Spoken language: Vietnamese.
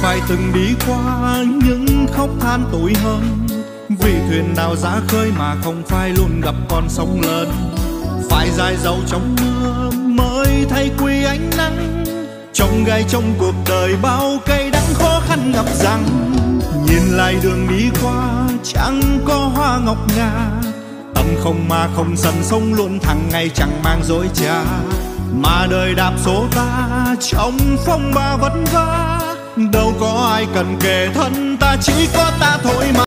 phải từng đi qua những khóc than tủi hơn, vì thuyền nào ra khơi mà không phải luôn gặp con sóng lớn. Phải dài dầu trong mưa mới thấy quý ánh nắng, trong gai trong cuộc đời bao cây đắng khó khăn gặp rằng. Nhìn lại đường đi qua chẳng có hoa ngọc ngà, tâm không mà không sần sống luôn thẳng ngày chẳng mang dối trá. Mà đời đạp số ta trong phong ba vất vả, đâu có ai cần kể thân ta, chỉ có ta thôi mà.